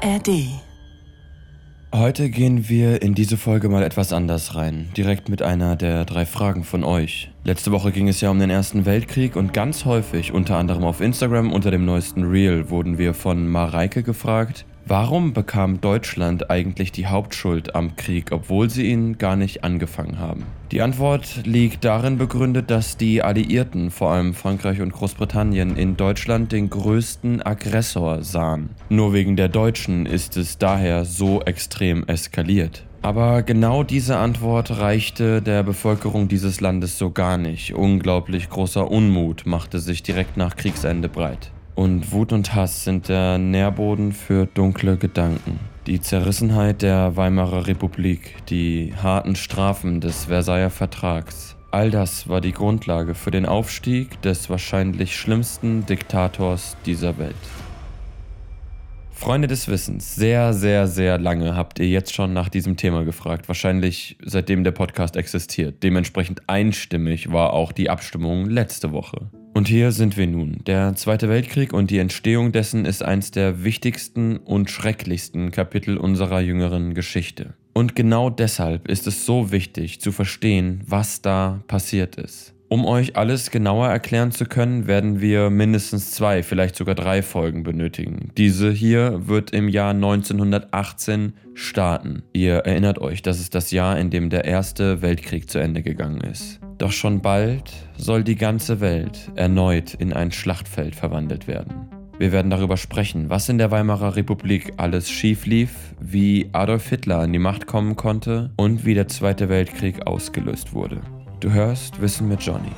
ARD. Heute gehen wir in diese Folge mal etwas anders rein, direkt mit einer der 3 Fragen von euch. Letzte Woche ging es ja um den Ersten Weltkrieg und ganz häufig, unter anderem auf Instagram unter dem neuesten Reel, wurden wir von Mareike gefragt, warum bekam Deutschland eigentlich die Hauptschuld am Krieg, obwohl sie ihn gar nicht angefangen haben? Die Antwort liegt darin begründet, dass die Alliierten, vor allem Frankreich und Großbritannien, in Deutschland den größten Aggressor sahen. Nur wegen der Deutschen ist es daher so extrem eskaliert. Aber genau diese Antwort reichte der Bevölkerung dieses Landes so gar nicht. Unglaublich großer Unmut machte sich direkt nach Kriegsende breit. Und Wut und Hass sind der Nährboden für dunkle Gedanken. Die Zerrissenheit der Weimarer Republik, die harten Strafen des Versailler Vertrags, all das war die Grundlage für den Aufstieg des wahrscheinlich schlimmsten Diktators dieser Welt. Freunde des Wissens, sehr, sehr, sehr lange habt ihr jetzt schon nach diesem Thema gefragt. Wahrscheinlich seitdem der Podcast existiert. Dementsprechend einstimmig war auch die Abstimmung letzte Woche. Und hier sind wir nun. Der Zweite Weltkrieg und die Entstehung dessen ist eins der wichtigsten und schrecklichsten Kapitel unserer jüngeren Geschichte. Und genau deshalb ist es so wichtig zu verstehen, was da passiert ist. Um euch alles genauer erklären zu können, werden wir mindestens 2, vielleicht sogar 3 Folgen benötigen. Diese hier wird im Jahr 1918 starten. Ihr erinnert euch, das ist das Jahr, in dem der Erste Weltkrieg zu Ende gegangen ist. Doch schon bald soll die ganze Welt erneut in ein Schlachtfeld verwandelt werden. Wir werden darüber sprechen, was in der Weimarer Republik alles schief lief, wie Adolf Hitler an die Macht kommen konnte und wie der Zweite Weltkrieg ausgelöst wurde. Du hörst Wissen mit Johnny.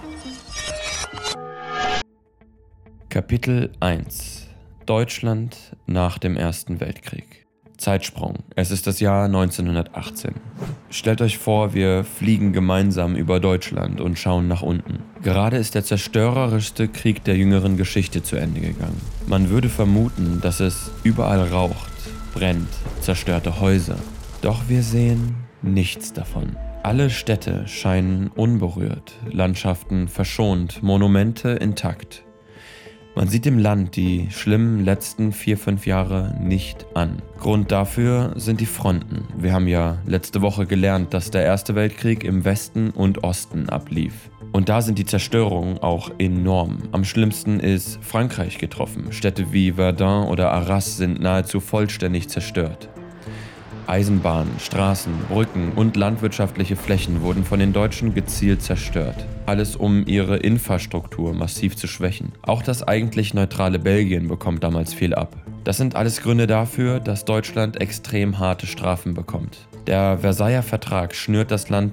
Kapitel 1: Deutschland nach dem Ersten Weltkrieg. Zeitsprung. Es ist das Jahr 1918. Stellt euch vor, wir fliegen gemeinsam über Deutschland und schauen nach unten. Gerade ist der zerstörerischste Krieg der jüngeren Geschichte zu Ende gegangen. Man würde vermuten, dass es überall raucht, brennt, zerstörte Häuser. Doch wir sehen nichts davon. Alle Städte scheinen unberührt, Landschaften verschont, Monumente intakt. Man sieht dem Land die schlimmen letzten 4-5 Jahre nicht an. Grund dafür sind die Fronten. Wir haben ja letzte Woche gelernt, dass der Erste Weltkrieg im Westen und Osten ablief. Und da sind die Zerstörungen auch enorm. Am schlimmsten ist Frankreich getroffen. Städte wie Verdun oder Arras sind nahezu vollständig zerstört. Eisenbahnen, Straßen, Brücken und landwirtschaftliche Flächen wurden von den Deutschen gezielt zerstört. Alles, um ihre Infrastruktur massiv zu schwächen. Auch das eigentlich neutrale Belgien bekommt damals viel ab. Das sind alles Gründe dafür, dass Deutschland extrem harte Strafen bekommt. Der Versailler Vertrag schnürt das Land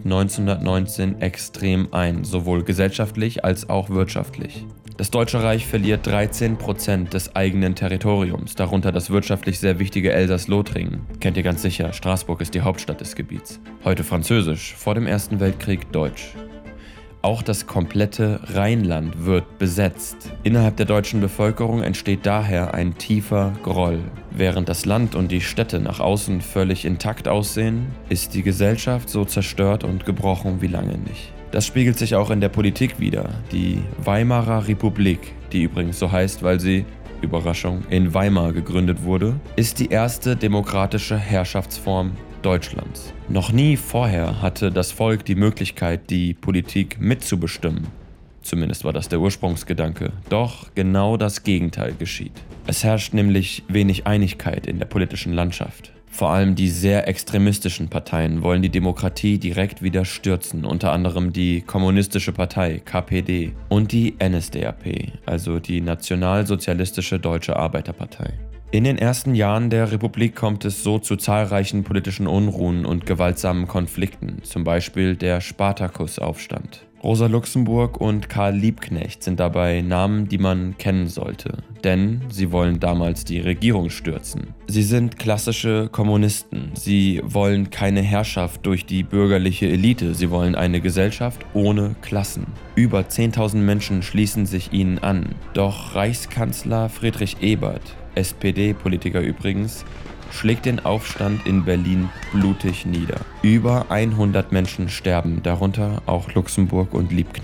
1919 extrem ein, sowohl gesellschaftlich als auch wirtschaftlich. Das Deutsche Reich verliert 13% des eigenen Territoriums, darunter das wirtschaftlich sehr wichtige Elsass-Lothringen. Kennt ihr ganz sicher, Straßburg ist die Hauptstadt des Gebiets. Heute französisch, vor dem Ersten Weltkrieg deutsch. Auch das komplette Rheinland wird besetzt. Innerhalb der deutschen Bevölkerung entsteht daher ein tiefer Groll. Während das Land und die Städte nach außen völlig intakt aussehen, ist die Gesellschaft so zerstört und gebrochen wie lange nicht. Das spiegelt sich auch in der Politik wider. Die Weimarer Republik, die übrigens so heißt, weil sie, Überraschung, in Weimar gegründet wurde, ist die erste demokratische Herrschaftsform Deutschlands. Noch nie vorher hatte das Volk die Möglichkeit, die Politik mitzubestimmen. Zumindest war das der Ursprungsgedanke. Doch genau das Gegenteil geschieht. Es herrscht nämlich wenig Einigkeit in der politischen Landschaft. Vor allem die sehr extremistischen Parteien wollen die Demokratie direkt wieder stürzen, unter anderem die Kommunistische Partei, KPD, und die NSDAP, also die Nationalsozialistische Deutsche Arbeiterpartei. In den ersten Jahren der Republik kommt es so zu zahlreichen politischen Unruhen und gewaltsamen Konflikten, zum Beispiel der Spartakusaufstand. Rosa Luxemburg und Karl Liebknecht sind dabei Namen, die man kennen sollte, denn sie wollen damals die Regierung stürzen. Sie sind klassische Kommunisten, sie wollen keine Herrschaft durch die bürgerliche Elite, sie wollen eine Gesellschaft ohne Klassen. Über 10.000 Menschen schließen sich ihnen an, doch Reichskanzler Friedrich Ebert, SPD-Politiker übrigens, schlägt den Aufstand in Berlin blutig nieder. Über 100 Menschen sterben, darunter auch Luxemburg und Liebknecht.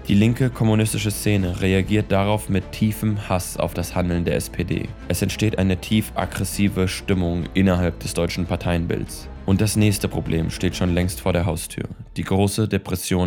Die linke kommunistische Szene reagiert darauf mit tiefem Hass auf das Handeln der SPD. Es entsteht eine tief aggressive Stimmung innerhalb des deutschen Parteienbilds. Und das nächste Problem steht schon längst vor der Haustür: die große Depression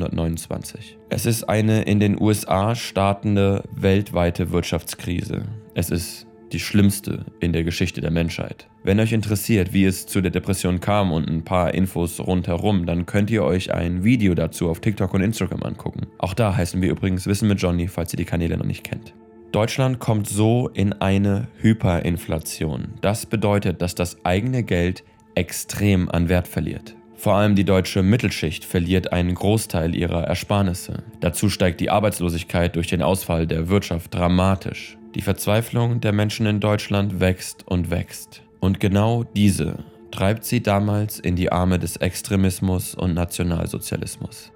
1929. Es ist eine in den USA startende weltweite Wirtschaftskrise. Es ist die schlimmste in der Geschichte der Menschheit. Wenn euch interessiert, wie es zu der Depression kam und ein paar Infos rundherum, dann könnt ihr euch ein Video dazu auf TikTok und Instagram angucken. Auch da heißen wir übrigens Wissen mit Johnny, falls ihr die Kanäle noch nicht kennt. Deutschland kommt so in eine Hyperinflation. Das bedeutet, dass das eigene Geld extrem an Wert verliert. Vor allem die deutsche Mittelschicht verliert einen Großteil ihrer Ersparnisse. Dazu steigt die Arbeitslosigkeit durch den Ausfall der Wirtschaft dramatisch. Die Verzweiflung der Menschen in Deutschland wächst und wächst. Und genau diese treibt sie damals in die Arme des Extremismus und Nationalsozialismus.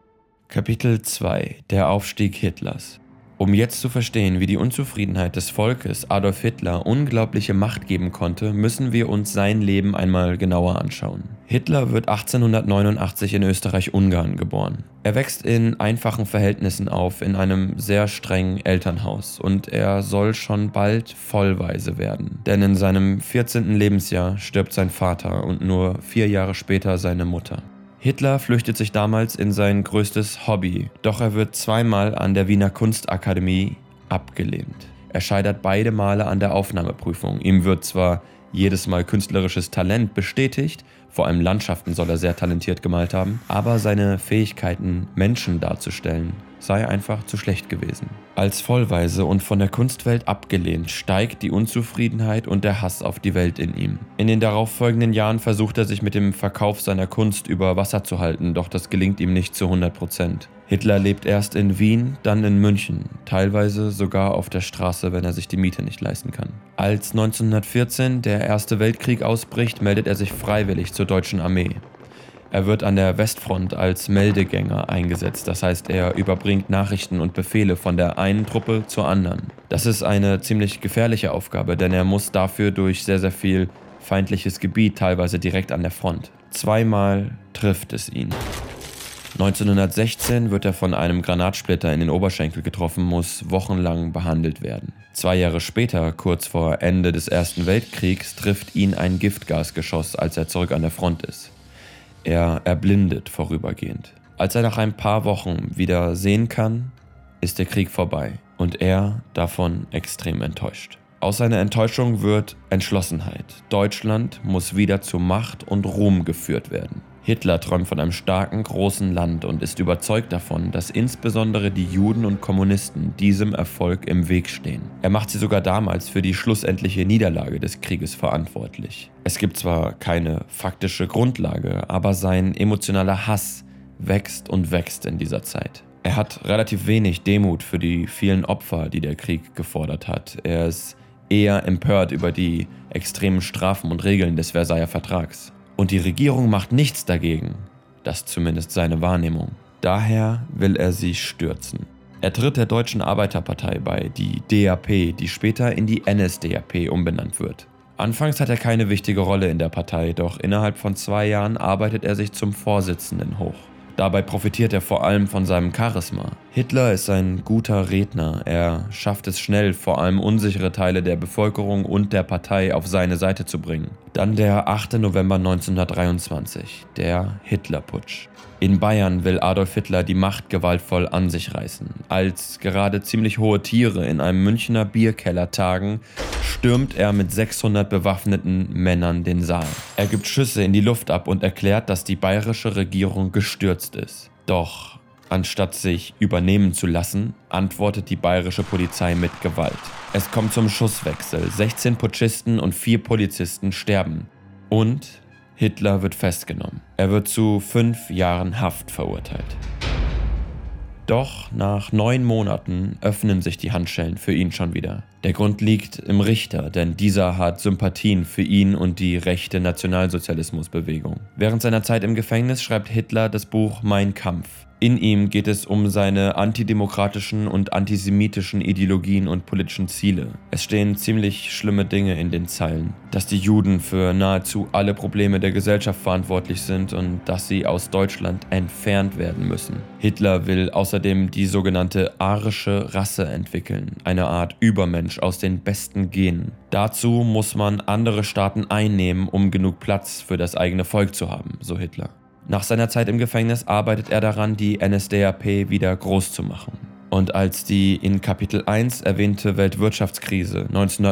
Kapitel 2: Der Aufstieg Hitlers. Um jetzt zu verstehen, wie die Unzufriedenheit des Volkes Adolf Hitler unglaubliche Macht geben konnte, müssen wir uns sein Leben einmal genauer anschauen. Hitler wird 1889 in Österreich-Ungarn geboren. Er wächst in einfachen Verhältnissen auf, in einem sehr strengen Elternhaus, und er soll schon bald vollweise werden. Denn in seinem 14. Lebensjahr stirbt sein Vater und nur 4 Jahre später seine Mutter. Hitler flüchtet sich damals in sein größtes Hobby, doch er wird zweimal an der Wiener Kunstakademie abgelehnt. Er scheitert beide Male an der Aufnahmeprüfung. Ihm wird zwar jedes Mal künstlerisches Talent bestätigt, vor allem Landschaften soll er sehr talentiert gemalt haben, aber seine Fähigkeiten, Menschen darzustellen, sei einfach zu schlecht gewesen. Als Vollweise und von der Kunstwelt abgelehnt, steigt die Unzufriedenheit und der Hass auf die Welt in ihm. In den darauffolgenden Jahren versucht er sich mit dem Verkauf seiner Kunst über Wasser zu halten, doch das gelingt ihm nicht zu 100%. Hitler lebt erst in Wien, dann in München, teilweise sogar auf der Straße, wenn er sich die Miete nicht leisten kann. Als 1914 der Erste Weltkrieg ausbricht, meldet er sich freiwillig zur Deutschen Armee. Er wird an der Westfront als Meldegänger eingesetzt, das heißt, er überbringt Nachrichten und Befehle von der einen Truppe zur anderen. Das ist eine ziemlich gefährliche Aufgabe, denn er muss dafür durch sehr, sehr viel feindliches Gebiet, teilweise direkt an der Front. Zweimal trifft es ihn. 1916 wird er von einem Granatsplitter in den Oberschenkel getroffen, muss wochenlang behandelt werden. 2 Jahre später, kurz vor Ende des Ersten Weltkriegs, trifft ihn ein Giftgasgeschoss, als er zurück an der Front ist. Er erblindet vorübergehend. Als er nach ein paar Wochen wieder sehen kann, ist der Krieg vorbei und er davon extrem enttäuscht. Aus seiner Enttäuschung wird Entschlossenheit. Deutschland muss wieder zu Macht und Ruhm geführt werden. Hitler träumt von einem starken, großen Land und ist überzeugt davon, dass insbesondere die Juden und Kommunisten diesem Erfolg im Weg stehen. Er macht sie sogar damals für die schlussendliche Niederlage des Krieges verantwortlich. Es gibt zwar keine faktische Grundlage, aber sein emotionaler Hass wächst und wächst in dieser Zeit. Er hat relativ wenig Demut für die vielen Opfer, die der Krieg gefordert hat. Er ist eher empört über die extremen Strafen und Regeln des Versailler Vertrags. Und die Regierung macht nichts dagegen. Das ist zumindest seine Wahrnehmung. Daher will er sie stürzen. Er tritt der Deutschen Arbeiterpartei bei, die DAP, die später in die NSDAP umbenannt wird. Anfangs hat er keine wichtige Rolle in der Partei, doch innerhalb von 2 Jahren arbeitet er sich zum Vorsitzenden hoch. Dabei profitiert er vor allem von seinem Charisma. Hitler ist ein guter Redner. Er schafft es schnell, vor allem unsichere Teile der Bevölkerung und der Partei auf seine Seite zu bringen. Dann der 8. November 1923, der Hitlerputsch. In Bayern will Adolf Hitler die Macht gewaltvoll an sich reißen. Als gerade ziemlich hohe Tiere in einem Münchner Bierkeller tagen, stürmt er mit 600 bewaffneten Männern den Saal. Er gibt Schüsse in die Luft ab und erklärt, dass die bayerische Regierung gestürzt ist. Doch anstatt sich übernehmen zu lassen, antwortet die bayerische Polizei mit Gewalt. Es kommt zum Schusswechsel. 16 Putschisten und 4 Polizisten sterben. Und Hitler wird festgenommen. Er wird zu 5 Jahren Haft verurteilt. Doch nach 9 Monaten öffnen sich die Handschellen für ihn schon wieder. Der Grund liegt im Richter, denn dieser hat Sympathien für ihn und die rechte Nationalsozialismusbewegung. Während seiner Zeit im Gefängnis schreibt Hitler das Buch Mein Kampf. In ihm geht es um seine antidemokratischen und antisemitischen Ideologien und politischen Ziele. Es stehen ziemlich schlimme Dinge in den Zeilen, dass die Juden für nahezu alle Probleme der Gesellschaft verantwortlich sind und dass sie aus Deutschland entfernt werden müssen. Hitler will außerdem die sogenannte arische Rasse entwickeln, eine Art Übermensch aus den besten Genen. Dazu muss man andere Staaten einnehmen, um genug Platz für das eigene Volk zu haben, so Hitler. Nach seiner Zeit im Gefängnis arbeitet er daran, die NSDAP wieder groß zu machen. Und als die in Kapitel 1 erwähnte Weltwirtschaftskrise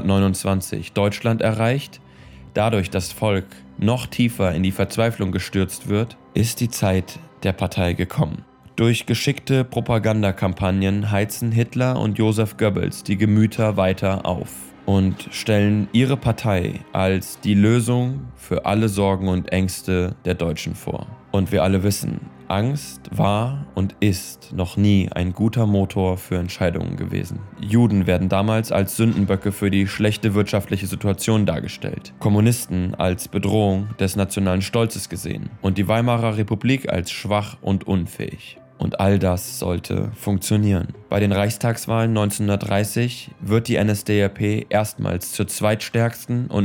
1929 Deutschland erreicht, dadurch das Volk noch tiefer in die Verzweiflung gestürzt wird, ist die Zeit der Partei gekommen. Durch geschickte Propagandakampagnen heizen Hitler und Joseph Goebbels die Gemüter weiter auf und stellen ihre Partei als die Lösung für alle Sorgen und Ängste der Deutschen vor. Und wir alle wissen, Angst war und ist noch nie ein guter Motor für Entscheidungen gewesen. Juden werden damals als Sündenböcke für die schlechte wirtschaftliche Situation dargestellt, Kommunisten als Bedrohung des nationalen Stolzes gesehen und die Weimarer Republik als schwach und unfähig. Und all das sollte funktionieren. Bei den Reichstagswahlen 1930 wird die NSDAP erstmals zur zweitstärksten und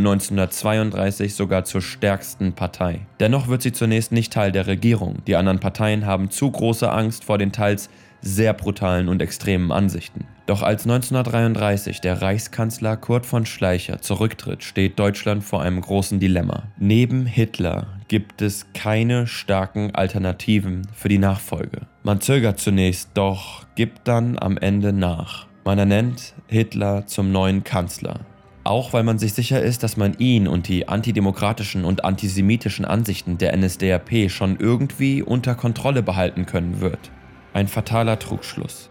1932 sogar zur stärksten Partei. Dennoch wird sie zunächst nicht Teil der Regierung. Die anderen Parteien haben zu große Angst vor den teils sehr brutalen und extremen Ansichten. Doch als 1933 der Reichskanzler Kurt von Schleicher zurücktritt, steht Deutschland vor einem großen Dilemma. Neben Hitler gibt es keine starken Alternativen für die Nachfolge. Man zögert zunächst, doch gibt dann am Ende nach. Man ernennt Hitler zum neuen Kanzler. Auch weil man sich sicher ist, dass man ihn und die antidemokratischen und antisemitischen Ansichten der NSDAP schon irgendwie unter Kontrolle behalten können wird. Ein fataler Trugschluss.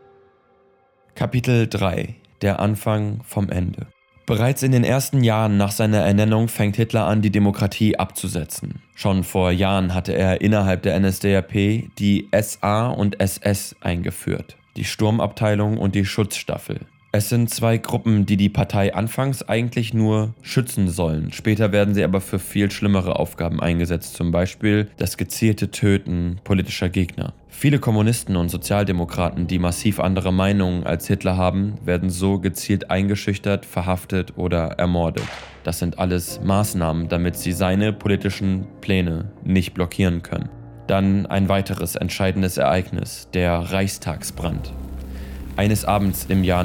Kapitel 3 – Der Anfang vom Ende. Bereits in den ersten Jahren nach seiner Ernennung fängt Hitler an, die Demokratie abzusetzen. Schon vor Jahren hatte er innerhalb der NSDAP die SA und SS eingeführt, die Sturmabteilung und die Schutzstaffel. Es sind zwei Gruppen, die die Partei anfangs eigentlich nur schützen sollen. Später werden sie aber für viel schlimmere Aufgaben eingesetzt, zum Beispiel das gezielte Töten politischer Gegner. Viele Kommunisten und Sozialdemokraten, die massiv andere Meinungen als Hitler haben, werden so gezielt eingeschüchtert, verhaftet oder ermordet. Das sind alles Maßnahmen, damit sie seine politischen Pläne nicht blockieren können. Dann ein weiteres entscheidendes Ereignis, der Reichstagsbrand. Eines Abends im Jahr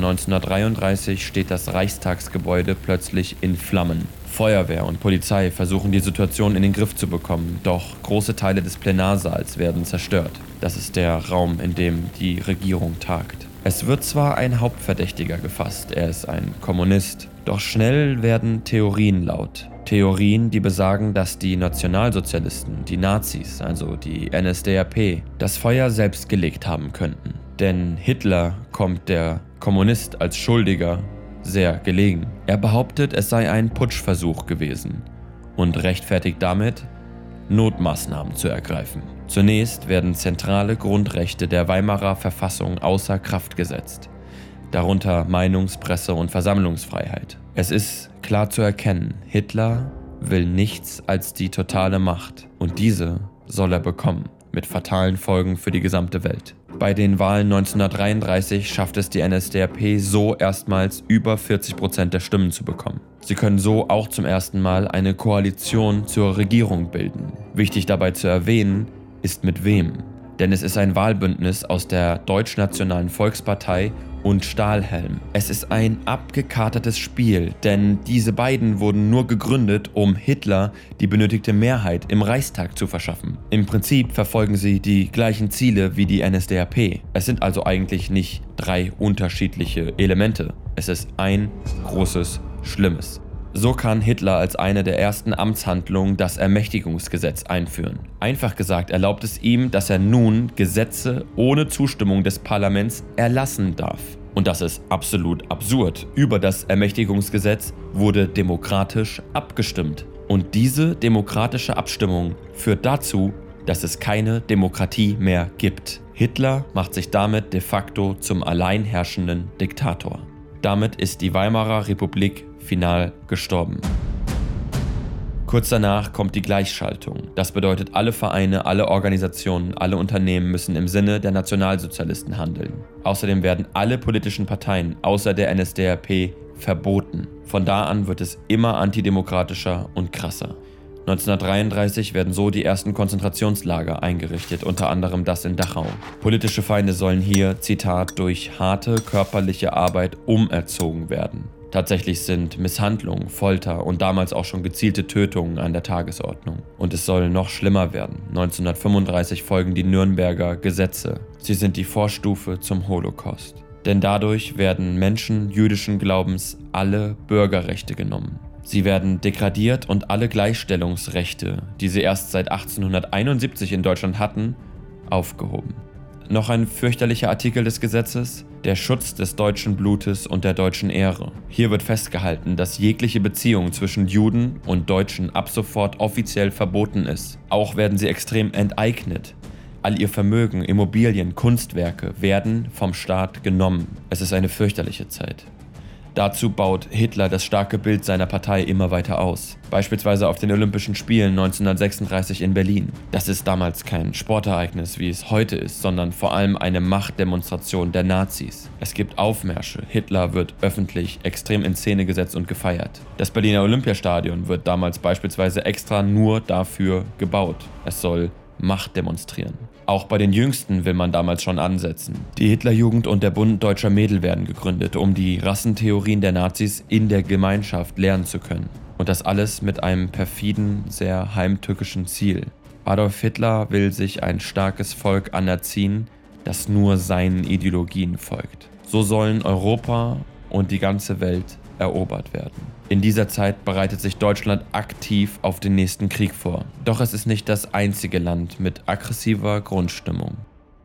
1933 steht das Reichstagsgebäude plötzlich in Flammen. Feuerwehr und Polizei versuchen die Situation in den Griff zu bekommen, doch große Teile des Plenarsaals werden zerstört. Das ist der Raum, in dem die Regierung tagt. Es wird zwar ein Hauptverdächtiger gefasst, er ist ein Kommunist, doch schnell werden Theorien laut. Theorien, die besagen, dass die Nationalsozialisten, die Nazis, also die NSDAP, das Feuer selbst gelegt haben könnten. Denn Hitler kommt der Kommunist als Schuldiger sehr gelegen. Er behauptet, es sei ein Putschversuch gewesen und rechtfertigt damit, Notmaßnahmen zu ergreifen. Zunächst werden zentrale Grundrechte der Weimarer Verfassung außer Kraft gesetzt, darunter Meinungs-, Presse- und Versammlungsfreiheit. Es ist klar zu erkennen, Hitler will nichts als die totale Macht und diese soll er bekommen, mit fatalen Folgen für die gesamte Welt. Bei den Wahlen 1933 schafft es die NSDAP so erstmals über 40% der Stimmen zu bekommen. Sie können so auch zum ersten Mal eine Koalition zur Regierung bilden. Wichtig dabei zu erwähnen ist mit wem. Denn es ist ein Wahlbündnis aus der Deutschnationalen Volkspartei und Stahlhelm. Es ist ein abgekartetes Spiel, denn diese beiden wurden nur gegründet, um Hitler die benötigte Mehrheit im Reichstag zu verschaffen. Im Prinzip verfolgen sie die gleichen Ziele wie die NSDAP. Es sind also eigentlich nicht drei unterschiedliche Elemente. Es ist ein großes Schlimmes. So kann Hitler als eine der ersten Amtshandlungen das Ermächtigungsgesetz einführen. Einfach gesagt erlaubt es ihm, dass er nun Gesetze ohne Zustimmung des Parlaments erlassen darf. Und das ist absolut absurd. Über das Ermächtigungsgesetz wurde demokratisch abgestimmt. Und diese demokratische Abstimmung führt dazu, dass es keine Demokratie mehr gibt. Hitler macht sich damit de facto zum alleinherrschenden Diktator. Damit ist die Weimarer Republik final gestorben. Kurz danach kommt die Gleichschaltung. Das bedeutet, alle Vereine, alle Organisationen, alle Unternehmen müssen im Sinne der Nationalsozialisten handeln. Außerdem werden alle politischen Parteien außer der NSDAP verboten. Von da an wird es immer antidemokratischer und krasser. 1933 werden so die ersten Konzentrationslager eingerichtet, unter anderem das in Dachau. Politische Feinde sollen hier, Zitat, durch harte körperliche Arbeit umerzogen werden. Tatsächlich sind Misshandlung, Folter und damals auch schon gezielte Tötungen an der Tagesordnung. Und es soll noch schlimmer werden. 1935 folgen die Nürnberger Gesetze. Sie sind die Vorstufe zum Holocaust. Denn dadurch werden Menschen jüdischen Glaubens alle Bürgerrechte genommen. Sie werden degradiert und alle Gleichstellungsrechte, die sie erst seit 1871 in Deutschland hatten, aufgehoben. Noch ein fürchterlicher Artikel des Gesetzes: der Schutz des deutschen Blutes und der deutschen Ehre. Hier wird festgehalten, dass jegliche Beziehung zwischen Juden und Deutschen ab sofort offiziell verboten ist. Auch werden sie extrem enteignet. All ihr Vermögen, Immobilien, Kunstwerke werden vom Staat genommen. Es ist eine fürchterliche Zeit. Dazu baut Hitler das starke Bild seiner Partei immer weiter aus. Beispielsweise auf den Olympischen Spielen 1936 in Berlin. Das ist damals kein Sportereignis, wie es heute ist, sondern vor allem eine Machtdemonstration der Nazis. Es gibt Aufmärsche, Hitler wird öffentlich extrem in Szene gesetzt und gefeiert. Das Berliner Olympiastadion wird damals beispielsweise extra nur dafür gebaut. Es soll Macht demonstrieren. Auch bei den Jüngsten will man damals schon ansetzen. Die Hitlerjugend und der Bund Deutscher Mädel werden gegründet, um die Rassentheorien der Nazis in der Gemeinschaft lernen zu können. Und das alles mit einem perfiden, sehr heimtückischen Ziel. Adolf Hitler will sich ein starkes Volk anerziehen, das nur seinen Ideologien folgt. So sollen Europa und die ganze Welt erobert werden. In dieser Zeit bereitet sich Deutschland aktiv auf den nächsten Krieg vor. Doch es ist nicht das einzige Land mit aggressiver Grundstimmung.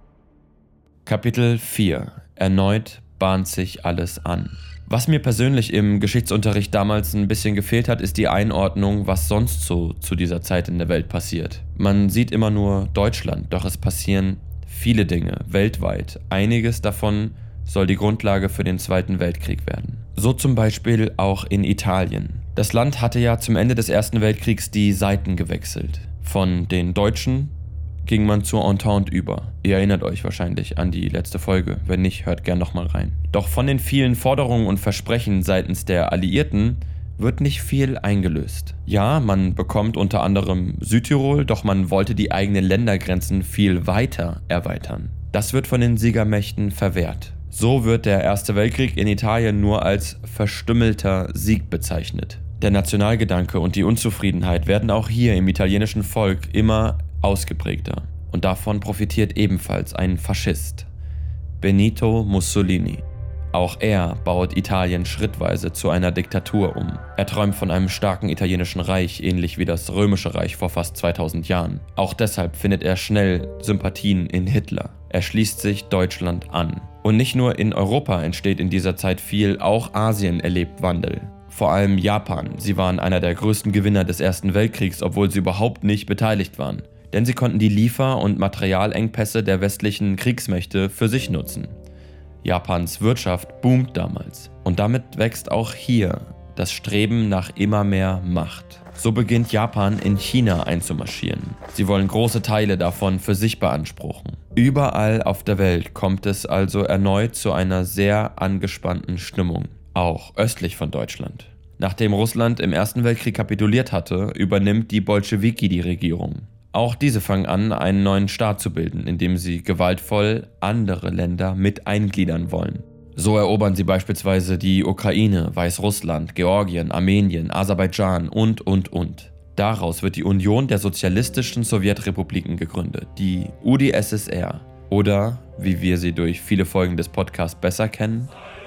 Kapitel 4. Erneut bahnt sich alles an. Was mir persönlich im Geschichtsunterricht damals ein bisschen gefehlt hat, ist die Einordnung, was sonst so zu dieser Zeit in der Welt passiert. Man sieht immer nur Deutschland, doch es passieren viele Dinge weltweit. Einiges davon soll die Grundlage für den Zweiten Weltkrieg werden. So zum Beispiel auch in Italien. Das Land hatte ja zum Ende des Ersten Weltkriegs die Seiten gewechselt. Von den Deutschen ging man zur Entente über. Ihr erinnert euch wahrscheinlich an die letzte Folge. Wenn nicht, hört gern nochmal rein. Doch von den vielen Forderungen und Versprechen seitens der Alliierten wird nicht viel eingelöst. Ja, man bekommt unter anderem Südtirol, doch man wollte die eigenen Ländergrenzen viel weiter erweitern. Das wird von den Siegermächten verwehrt. So wird der Erste Weltkrieg in Italien nur als verstümmelter Sieg bezeichnet. Der Nationalgedanke und die Unzufriedenheit werden auch hier im italienischen Volk immer ausgeprägter. Und davon profitiert ebenfalls ein Faschist, Benito Mussolini. Auch er baut Italien schrittweise zu einer Diktatur um. Er träumt von einem starken italienischen Reich, ähnlich wie das Römische Reich vor fast 2000 Jahren. Auch deshalb findet er schnell Sympathien in Hitler. Er schließt sich Deutschland an. Und nicht nur in Europa entsteht in dieser Zeit viel, auch Asien erlebt Wandel. Vor allem Japan. Sie waren einer der größten Gewinner des Ersten Weltkriegs, obwohl sie überhaupt nicht beteiligt waren. Denn sie konnten die Liefer- und Materialengpässe der westlichen Kriegsmächte für sich nutzen. Japans Wirtschaft boomt damals. Und damit wächst auch hier das Streben nach immer mehr Macht. So beginnt Japan in China einzumarschieren. Sie wollen große Teile davon für sich beanspruchen. Überall auf der Welt kommt es also erneut zu einer sehr angespannten Stimmung, auch östlich von Deutschland. Nachdem Russland im Ersten Weltkrieg kapituliert hatte, übernimmt die Bolschewiki die Regierung. Auch diese fangen an, einen neuen Staat zu bilden, indem sie gewaltvoll andere Länder mit eingliedern wollen. So erobern sie beispielsweise die Ukraine, Weißrussland, Georgien, Armenien, Aserbaidschan und. Daraus wird die Union der sozialistischen Sowjetrepubliken gegründet, die UdSSR oder, wie wir sie durch viele Folgen des Podcasts besser kennen,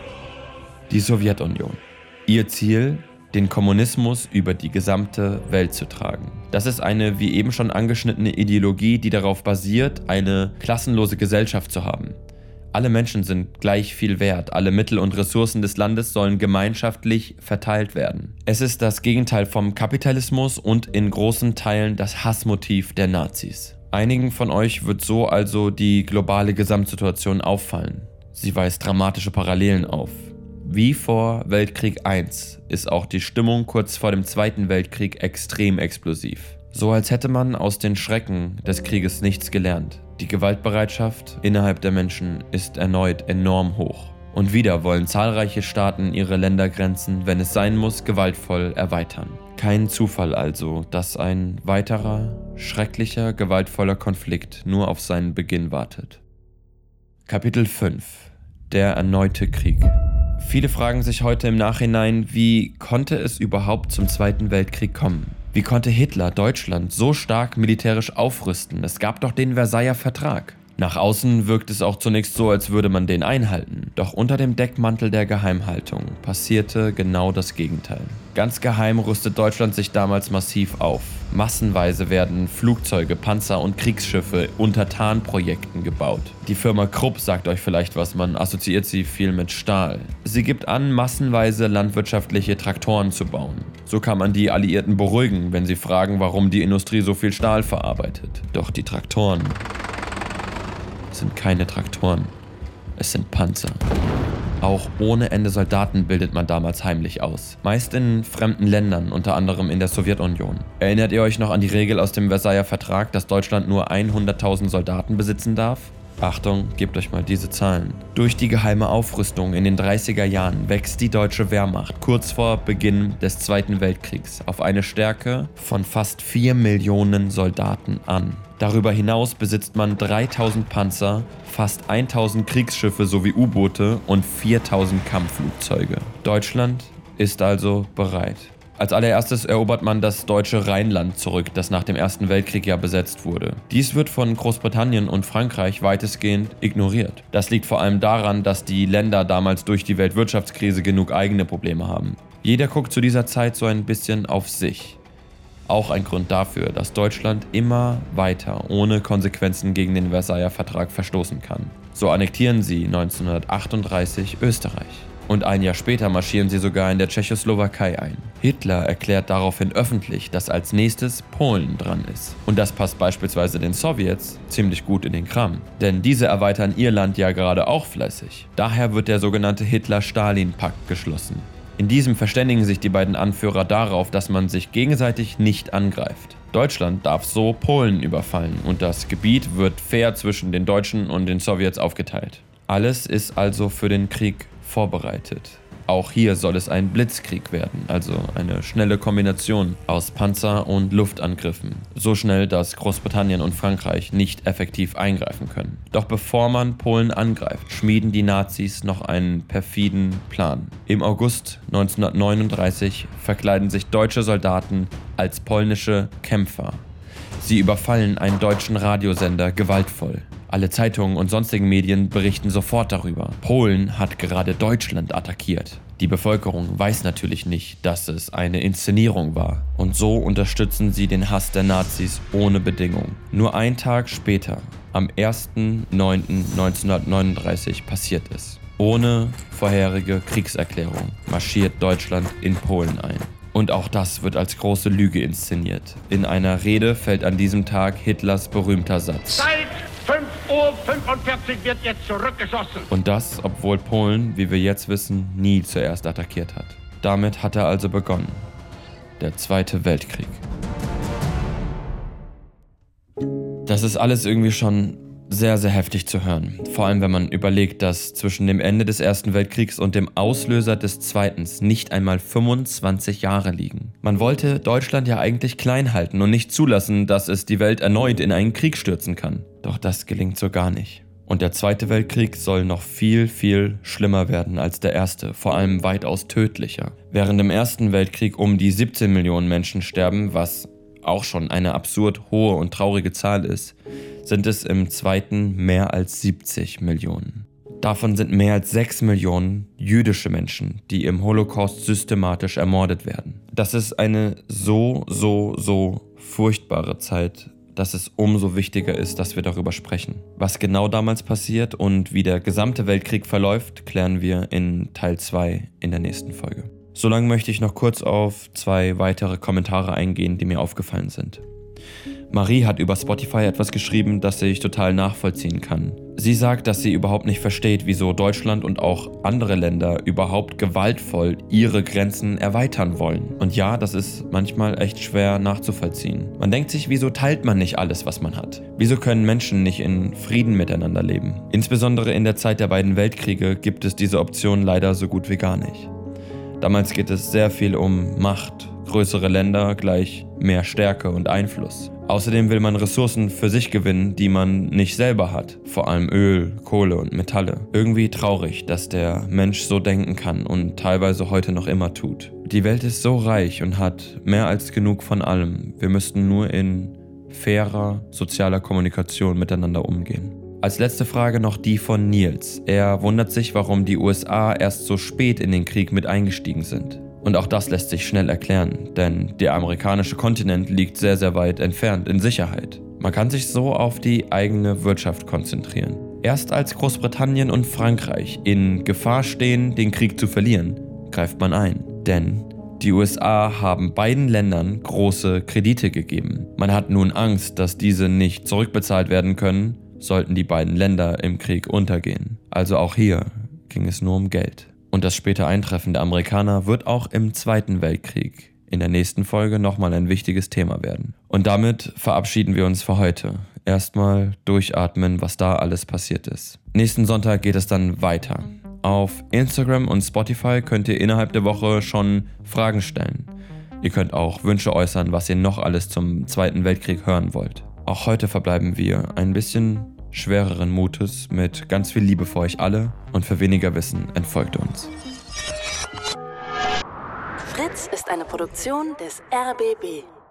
die Sowjetunion. Ihr Ziel: den Kommunismus über die gesamte Welt zu tragen. Das ist eine, wie eben schon angeschnittene Ideologie, die darauf basiert, eine klassenlose Gesellschaft zu haben. Alle Menschen sind gleich viel wert, alle Mittel und Ressourcen des Landes sollen gemeinschaftlich verteilt werden. Es ist das Gegenteil vom Kapitalismus und in großen Teilen das Hassmotiv der Nazis. Einigen von euch wird so also die globale Gesamtsituation auffallen. Sie weist dramatische Parallelen auf. Wie vor Weltkrieg I ist auch die Stimmung kurz vor dem Zweiten Weltkrieg extrem explosiv. So als hätte man aus den Schrecken des Krieges nichts gelernt. Die Gewaltbereitschaft innerhalb der Menschen ist erneut enorm hoch. Und wieder wollen zahlreiche Staaten ihre Ländergrenzen, wenn es sein muss, gewaltvoll erweitern. Kein Zufall also, dass ein weiterer, schrecklicher, gewaltvoller Konflikt nur auf seinen Beginn wartet. Kapitel 5 – Der erneute Krieg. Viele fragen sich heute im Nachhinein, wie konnte es überhaupt zum Zweiten Weltkrieg kommen? Wie konnte Hitler Deutschland so stark militärisch aufrüsten? Es gab doch den Versailler Vertrag. Nach außen wirkt es auch zunächst so, als würde man den einhalten. Doch unter dem Deckmantel der Geheimhaltung passierte genau das Gegenteil. Ganz geheim rüstet Deutschland sich damals massiv auf. Massenweise werden Flugzeuge, Panzer und Kriegsschiffe unter Tarnprojekten gebaut. Die Firma Krupp sagt euch vielleicht was, man assoziiert sie viel mit Stahl. Sie gibt an, massenweise landwirtschaftliche Traktoren zu bauen. So kann man die Alliierten beruhigen, wenn sie fragen, warum die Industrie so viel Stahl verarbeitet. Doch die Traktoren sind keine Traktoren, es sind Panzer. Auch ohne Ende Soldaten bildet man damals heimlich aus. Meist in fremden Ländern, unter anderem in der Sowjetunion. Erinnert ihr euch noch an die Regel aus dem Versailler Vertrag, dass Deutschland nur 100.000 Soldaten besitzen darf? Achtung, gebt euch mal diese Zahlen. Durch die geheime Aufrüstung in den 30er Jahren wächst die deutsche Wehrmacht kurz vor Beginn des Zweiten Weltkriegs auf eine Stärke von fast 4 Millionen Soldaten an. Darüber hinaus besitzt man 3000 Panzer, fast 1000 Kriegsschiffe sowie U-Boote und 4000 Kampfflugzeuge. Deutschland ist also bereit. Als allererstes erobert man das deutsche Rheinland zurück, das nach dem Ersten Weltkrieg ja besetzt wurde. Dies wird von Großbritannien und Frankreich weitestgehend ignoriert. Das liegt vor allem daran, dass die Länder damals durch die Weltwirtschaftskrise genug eigene Probleme haben. Jeder guckt zu dieser Zeit so ein bisschen auf sich. Auch ein Grund dafür, dass Deutschland immer weiter ohne Konsequenzen gegen den Versailler Vertrag verstoßen kann. So annektieren sie 1938 Österreich. Und ein Jahr später marschieren sie sogar in der Tschechoslowakei ein. Hitler erklärt daraufhin öffentlich, dass als nächstes Polen dran ist. Und das passt beispielsweise den Sowjets ziemlich gut in den Kram. Denn diese erweitern ihr Land ja gerade auch fleißig. Daher wird der sogenannte Hitler-Stalin-Pakt geschlossen. In diesem verständigen sich die beiden Anführer darauf, dass man sich gegenseitig nicht angreift. Deutschland darf so Polen überfallen und das Gebiet wird fair zwischen den Deutschen und den Sowjets aufgeteilt. Alles ist also für den Krieg vorbereitet. Auch hier soll es ein Blitzkrieg werden, also eine schnelle Kombination aus Panzer- und Luftangriffen. So schnell, dass Großbritannien und Frankreich nicht effektiv eingreifen können. Doch bevor man Polen angreift, schmieden die Nazis noch einen perfiden Plan. Im August 1939 verkleiden sich deutsche Soldaten als polnische Kämpfer. Sie überfallen einen deutschen Radiosender gewaltvoll. Alle Zeitungen und sonstigen Medien berichten sofort darüber. Polen hat gerade Deutschland attackiert. Die Bevölkerung weiß natürlich nicht, dass es eine Inszenierung war. Und so unterstützen sie den Hass der Nazis ohne Bedingung. Nur einen Tag später, am 1.9.1939, passiert es. Ohne vorherige Kriegserklärung marschiert Deutschland in Polen ein. Und auch das wird als große Lüge inszeniert. In einer Rede fällt an diesem Tag Hitlers berühmter Satz. Seit 5:45 Uhr wird jetzt zurückgeschossen. Und das, obwohl Polen, wie wir jetzt wissen, nie zuerst attackiert hat. Damit hat er also begonnen. Der Zweite Weltkrieg. Das ist alles irgendwie schon sehr, sehr heftig zu hören. Vor allem, wenn man überlegt, dass zwischen dem Ende des Ersten Weltkriegs und dem Auslöser des Zweiten nicht einmal 25 Jahre liegen. Man wollte Deutschland ja eigentlich klein halten und nicht zulassen, dass es die Welt erneut in einen Krieg stürzen kann. Doch das gelingt so gar nicht. Und der Zweite Weltkrieg soll noch viel, viel schlimmer werden als der Erste, vor allem weitaus tödlicher. Während im Ersten Weltkrieg um die 17 Millionen Menschen sterben, was auch schon eine absurd hohe und traurige Zahl ist, sind es im Zweiten mehr als 70 Millionen. Davon sind mehr als 6 Millionen jüdische Menschen, die im Holocaust systematisch ermordet werden. Das ist eine so furchtbare Zeit, dass es umso wichtiger ist, dass wir darüber sprechen. Was genau damals passiert und wie der gesamte Weltkrieg verläuft, klären wir in Teil 2 in der nächsten Folge. Solange möchte ich noch kurz auf 2 weitere Kommentare eingehen, die mir aufgefallen sind. Marie hat über Spotify etwas geschrieben, das ich total nachvollziehen kann. Sie sagt, dass sie überhaupt nicht versteht, wieso Deutschland und auch andere Länder überhaupt gewaltvoll ihre Grenzen erweitern wollen. Und ja, das ist manchmal echt schwer nachzuvollziehen. Man denkt sich, wieso teilt man nicht alles, was man hat? Wieso können Menschen nicht in Frieden miteinander leben? Insbesondere in der Zeit der beiden Weltkriege gibt es diese Option leider so gut wie gar nicht. Damals geht es sehr viel um Macht. Größere Länder gleich mehr Stärke und Einfluss. Außerdem will man Ressourcen für sich gewinnen, die man nicht selber hat. Vor allem Öl, Kohle und Metalle. Irgendwie traurig, dass der Mensch so denken kann und teilweise heute noch immer tut. Die Welt ist so reich und hat mehr als genug von allem. Wir müssten nur in fairer, sozialer Kommunikation miteinander umgehen. Als letzte Frage noch die von Nils. Er wundert sich, warum die USA erst so spät in den Krieg mit eingestiegen sind. Und auch das lässt sich schnell erklären, denn der amerikanische Kontinent liegt sehr, sehr weit entfernt in Sicherheit. Man kann sich so auf die eigene Wirtschaft konzentrieren. Erst als Großbritannien und Frankreich in Gefahr stehen, den Krieg zu verlieren, greift man ein. Denn die USA haben beiden Ländern große Kredite gegeben. Man hat nun Angst, dass diese nicht zurückbezahlt werden können, sollten die beiden Länder im Krieg untergehen. Also auch hier ging es nur um Geld. Und das späte Eintreffen der Amerikaner wird auch im Zweiten Weltkrieg in der nächsten Folge nochmal ein wichtiges Thema werden. Und damit verabschieden wir uns für heute. Erstmal durchatmen, was da alles passiert ist. Nächsten Sonntag geht es dann weiter. Auf Instagram und Spotify könnt ihr innerhalb der Woche schon Fragen stellen. Ihr könnt auch Wünsche äußern, was ihr noch alles zum Zweiten Weltkrieg hören wollt. Auch heute verbleiben wir ein bisschen schwereren Mutes mit ganz viel Liebe für euch alle und für weniger Wissen entfolgt uns. Fritz ist eine Produktion des RBB.